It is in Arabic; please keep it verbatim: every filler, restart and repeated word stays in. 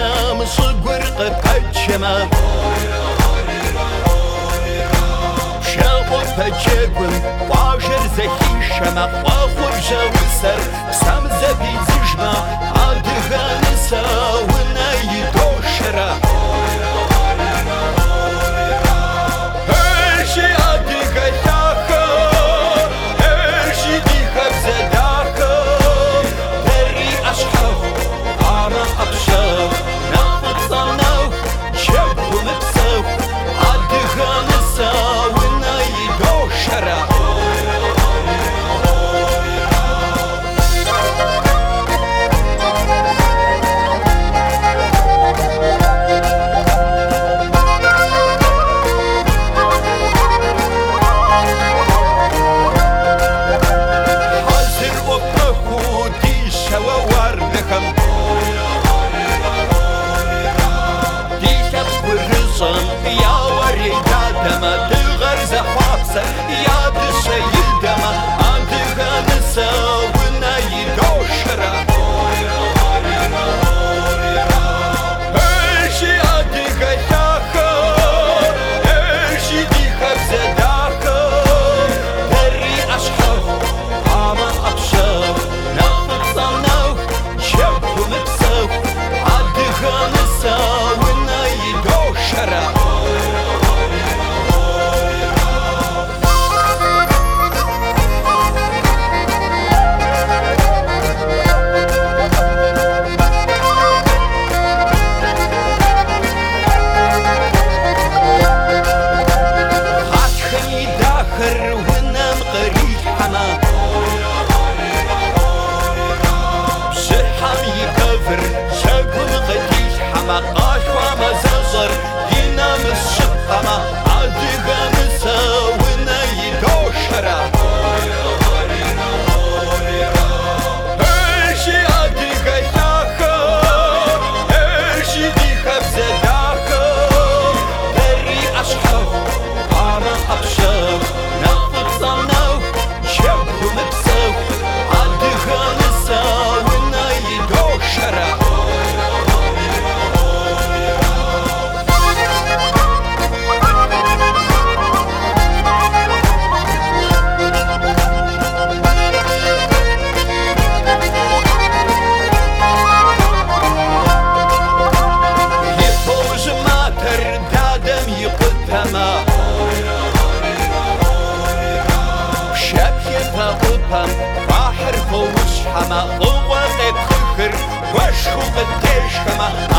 نام صقر قبجما شاقو فجاقم وعشر زكي شما وخب جاوسر سمزة بيزجما عادغان ساونا يدوشرا يا وريد دما تغرز حابسة يا دشي دما عند غنسة ونا يدوشرا ايشي عدي غياخا ايشي دي خبزة داخا دري اشحاف عما ابشاف نافق صناو شبه مبساو عند غنسة ونا يدوشرا قاش وما زلزر ينام الشقمة عادغا مساونا يدوشرا ايشي عادغا ياخا ايشي دي خبزة داخا دري اشحاف عما ابشاف نافق صناو شبه مبساو عادغا مساونا يدوشرا بحر فوش حما قوة غيب خخر وشخو قديش كما